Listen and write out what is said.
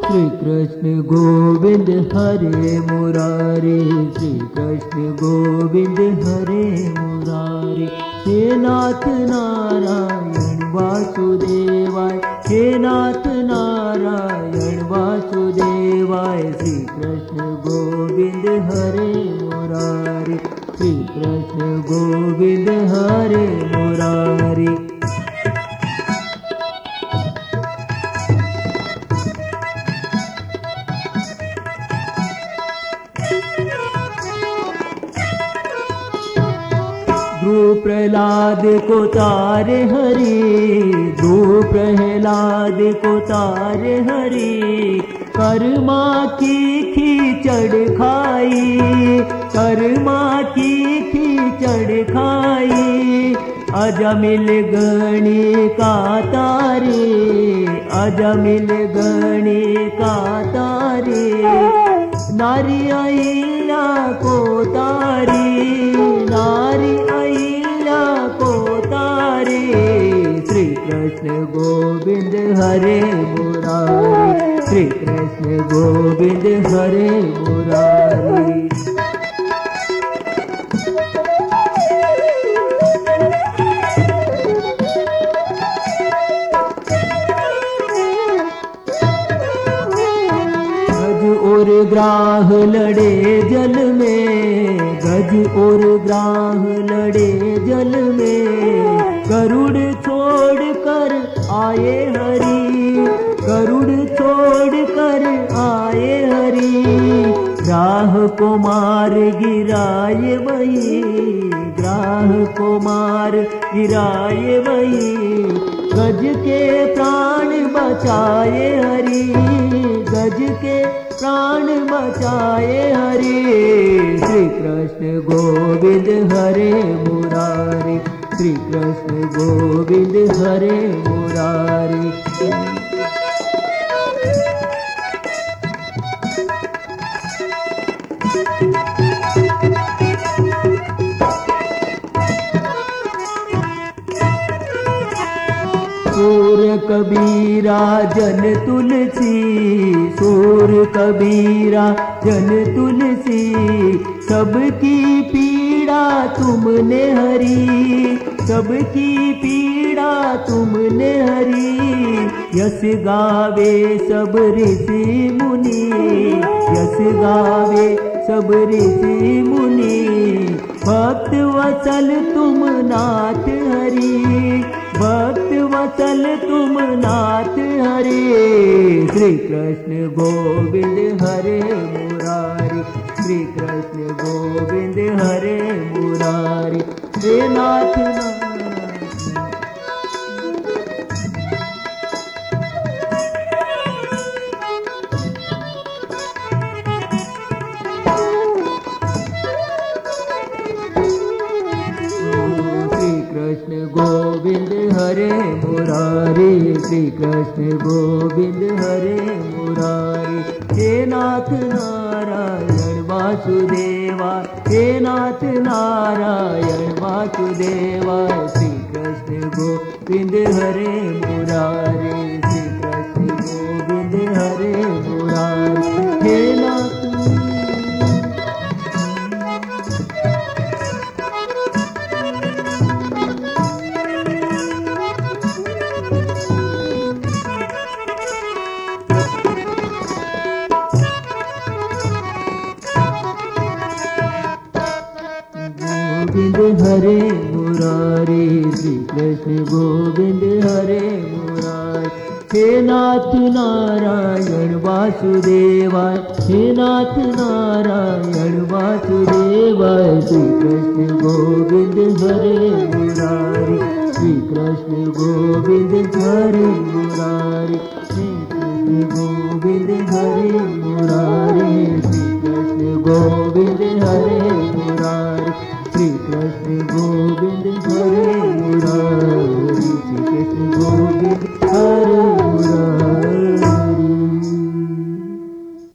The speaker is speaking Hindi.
श्री कृष्ण गोविंद हरे मुरारी, श्री कृष्ण गोविंद हरे मुरारी। हे नाथ नारायण वासुदेवाय, हे नाथ नारायण वासुदेवाय। श्री कृष्ण गोविंद हरे मुरारी, श्री कृष्ण गोविंद हरे मुरारी। ध्रुव प्रहलाद को तारे हरि, ध्रुव प्रहलाद को तारे हरि। कर्मा की खीचड़ खाई, कर्मा की खीचड़ खाई। अजमिल गणी का तारे, अजमिल गणी का तारे। नारी अहिल्या को तारी, नारी अहिल्या को तारे। श्री कृष्ण गोविंद हरे मुरारी, श्री कृष्ण गोविंद हरे मुरारी। और ग्राह लड़े जल में, गज और ग्राह लड़े जल में। गरुड़ छोड़ कर आए हरि, गरुड़ छोड़ कर आए हरि। ग्राह को मार गिराए वही, ग्राह को मार गिराए वही। गज के प्राण बचाए हरि, गज के प्राण बचाए हरि। श्री कृष्ण गोविंद हरे मुरारी, श्री कृष्ण गोविंद हरे मुरारी। सूर कबीरा जन तुलसी, सूर कबीरा जन तुलसी। सबकी पीड़ा तुमने हरी, सबकी पीड़ा तुमने हरी। यस गावे सब ऋषि मुनि, यस गावे सब ऋषि मुनि। भक्त वत्सल तुम नाथ हरि, भक्त वत्सल तुम नाथ हरि। श्री कृष्ण गोविंद हरे मुरारी, श्री कृष्ण गोविंद हरे मुरारी। हे नाथ नारायण कृष्ण गोविंद हरे मुरारी, श्री कृष्ण गोविंद हरे मुरारी। हे नाथ नारायण वासुदेवा, हे नाथ नारायण वासुदेवा। श्री कृष्ण गोविंद हरे मुरारी, श्री कृष्ण गोविंद हरे मुरारी। हे नाथ गोविंद हरे मुरारी, श्री कृष्ण गोविंद हरे मुरारी। हे नाथ नारायण वासुदेवाय, हे नाथ नारायण वासुदेवाय। श्री कृष्ण गोविंद हरे मुरारी, श्री कृष्ण गोविंद हरे मुरारी, श्री कृष्ण गोविंद हरे मुरारी।